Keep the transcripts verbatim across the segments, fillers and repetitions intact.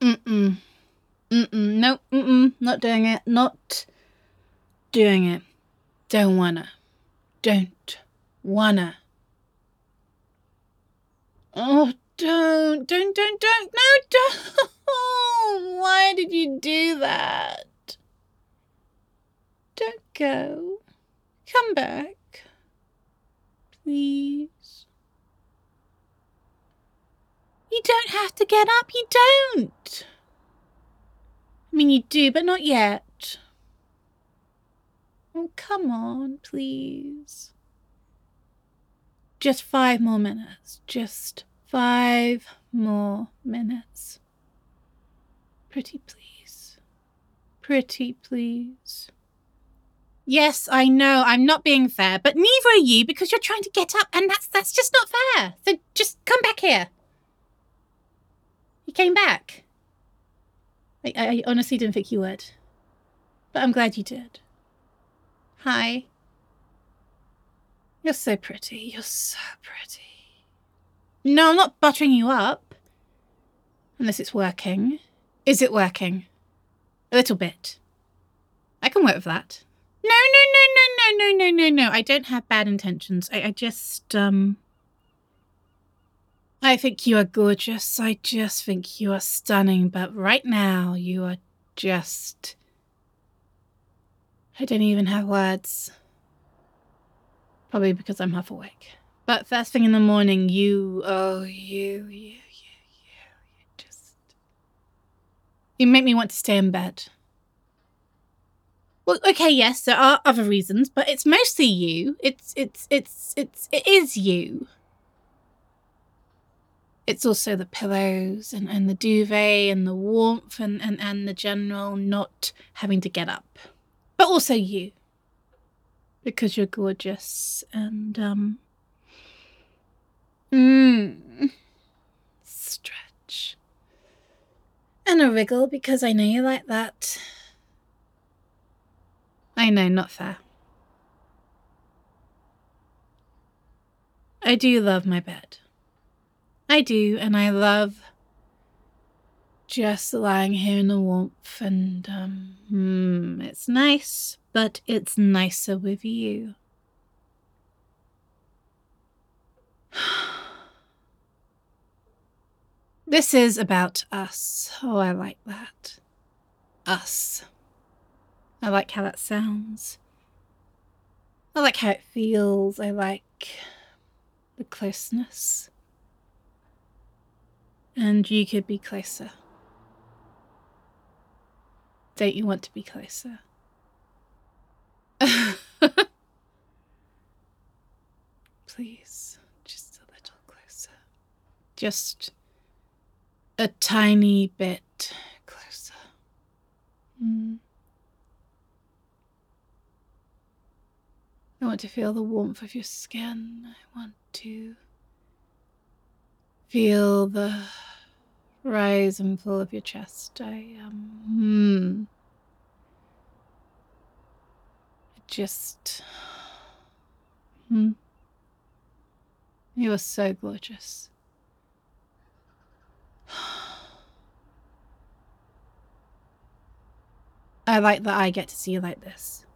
Mm-mm. Mm-mm. Nope. Mm-mm. Not doing it. Not doing it. Don't wanna. Don't wanna. Oh, don't. Don't, don't, don't. No, don't. Why did you do that? Don't go. Come back. Please. You don't have to get up. You don't. I mean, you do, but not yet. Oh, come on, please. Just five more minutes. Just five more minutes. Pretty please. Pretty please. Yes, I know, I'm not being fair, but neither are you because you're trying to get up and that's that's just not fair. So just come back here. You came back. I, I honestly didn't think you would. But I'm glad you did. Hi. You're so pretty. You're so pretty. No, I'm not buttering you up. Unless it's working. Is it working? A little bit. I can work with that. No, no, no, no, no, no, no, no, no. I don't have bad intentions. I, I just, um... I think you are gorgeous. I just think you are stunning. But right now, you are just... I don't even have words. Probably because I'm half awake. But first thing in the morning, you... Oh, you, you, you, you, you just... You make me want to stay in bed. Well, okay, yes, there are other reasons, but it's mostly you. It's, it's, it's, it's, it is you. It's also the pillows and, and the duvet and the warmth and, and, and the general not having to get up. But also you. Because you're gorgeous and, um... Mmm. Stretch. And a wriggle because I know you like that. I know, not fair. I do love my bed. I do, and I love just lying here in the warmth and, um, hmm, it's nice, but it's nicer with you. This is about us. Oh, I like that. Us. I like how that sounds. I like how it feels. I like the closeness. And you could be closer. Don't you want to be closer? Please, just a little closer. Just a tiny bit closer. Mm. I want to feel the warmth of your skin. I want to feel the rise and fall of your chest. I, um, hmm. Just, hmm. You are so gorgeous. I like that I get to see you like this.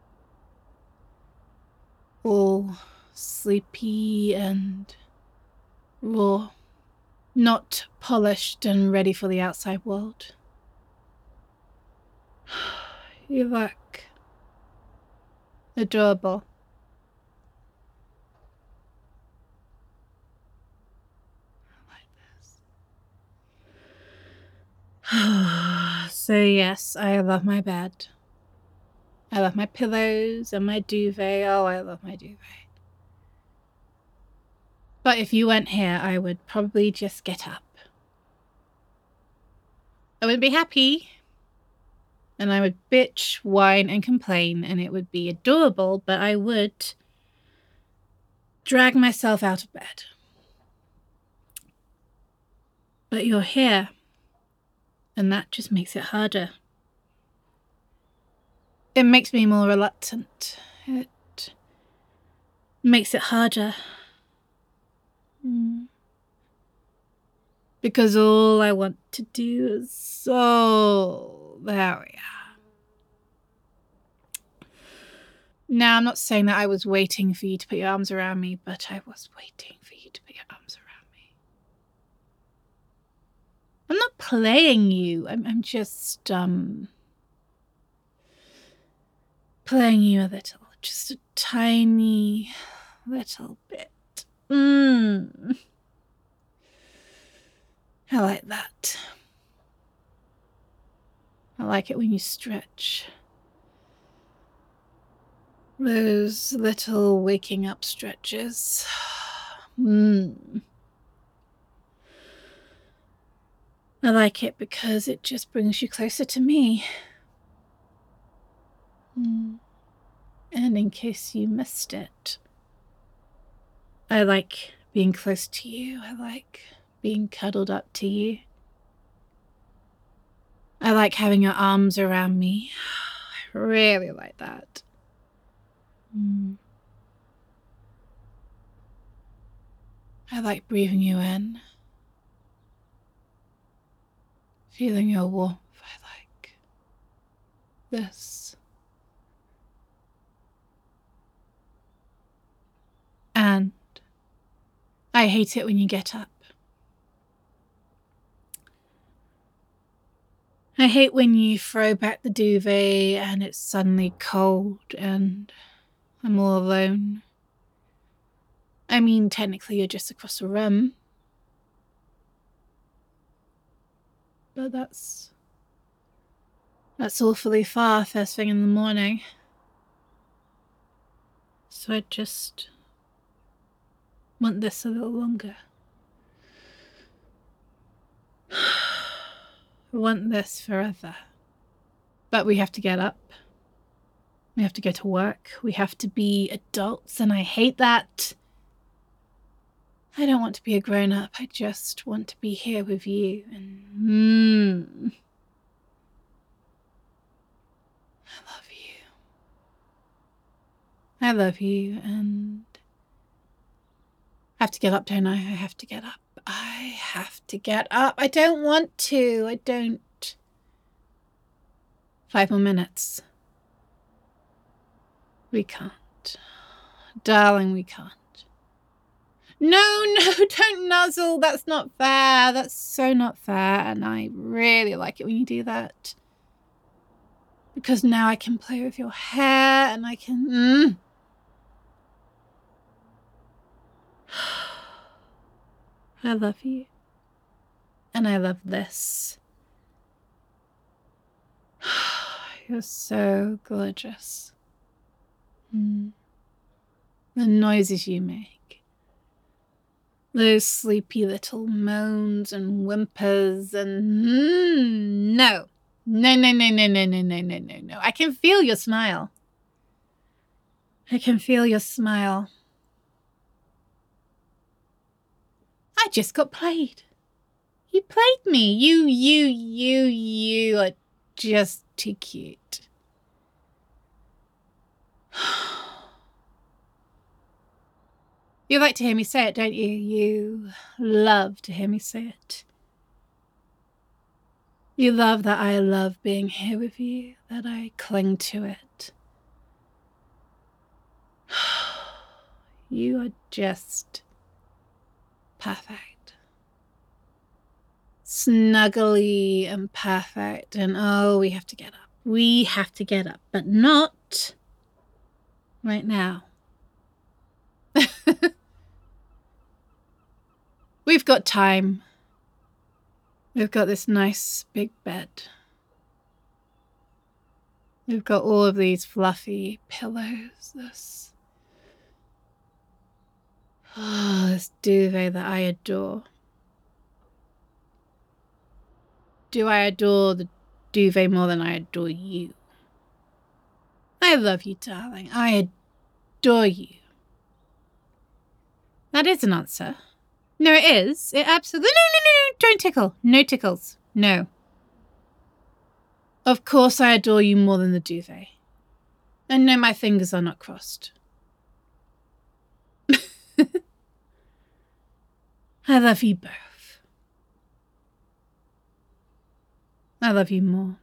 All sleepy and raw. Not polished and ready for the outside world. You look adorable. I like this. So yes, I love my bed. I love my pillows and my duvet. Oh, I love my duvet. But if you weren't here, I would probably just get up. I wouldn't be happy. And I would bitch, whine, and complain, and it would be adorable, but I would drag myself out of bed. But you're here, and that just makes it harder. It makes me more reluctant. It makes it harder. Mm. Because all I want to do is so... There we are. Now, I'm not saying that I was waiting for you to put your arms around me, but I was waiting for you to put your arms around me. I'm not playing you. I'm, I'm just, um... playing you a little. Just a tiny little bit. Mmm. I like that. I like it when you stretch. Those little waking up stretches. Mmm. I like it because it just brings you closer to me. Mm. And in case you missed it, I like being close to you. I like being cuddled up to you. I like having your arms around me. I really like that. Mm. I like breathing you in. Feeling your warmth. I like this. And I hate it when you get up. I hate when you throw back the duvet and it's suddenly cold and I'm all alone. I mean, technically you're just across the room. But that's... That's awfully far first thing in the morning. So I just want this a little longer. I want this forever. But we have to get up. We have to go to work. We have to be adults, and I hate that. I don't want to be a grown-up. I just want to be here with you. And mmm. I love you. I love you, and I have to get up, don't I? I have to get up. I have to get up. I don't want to. I don't. Five more minutes. We can't. Darling, we can't. No, no, don't nuzzle. That's not fair. That's so not fair. And I really like it when you do that. Because now I can play with your hair and I can... Mm. I love you. And I love this. You're so gorgeous. Mm. The noises you make. Those sleepy little moans and whimpers and... Mm, no. No, no, no, no, no, no, no, no, no, no. I can feel your smile. I can feel your smile. I just got played. You played me. You, you, you, you are just too cute. You like to hear me say it, don't you? You love to hear me say it. You love that I love being here with you, that I cling to it. You are just perfect. Snuggly and perfect. And oh, we have to get up. We have to get up, but not right now. We've got time. We've got this nice big bed. We've got all of these fluffy pillows. This, oh, this duvet that I adore. Do I adore the duvet more than I adore you? I love you, darling. I adore you. That is an answer. No, it is. It absolutely... No, no, no, no. Don't tickle. No tickles. No. Of course I adore you more than the duvet. And no, my fingers are not crossed. I love you both. I love you more.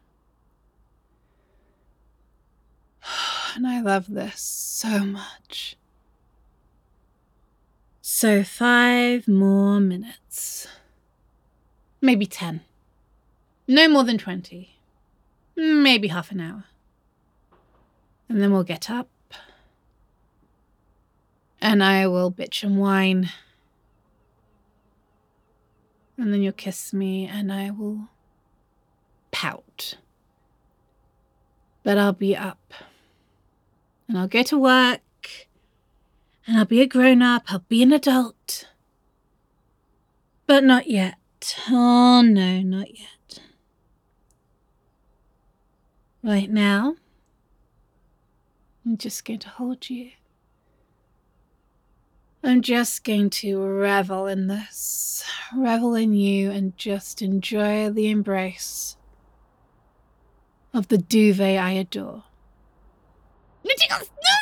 And I love this so much. So five more minutes. Maybe ten. No more than twenty. Maybe half an hour. And then we'll get up. And I will bitch and whine. And then you'll kiss me and I will pout. But I'll be up. And I'll go to work. And I'll be a grown-up. I'll be an adult. But not yet. Oh no, not yet. Right now, I'm just going to hold you. I'm just going to revel in this. Revel in you and just enjoy the embrace of the duvet I adore. No!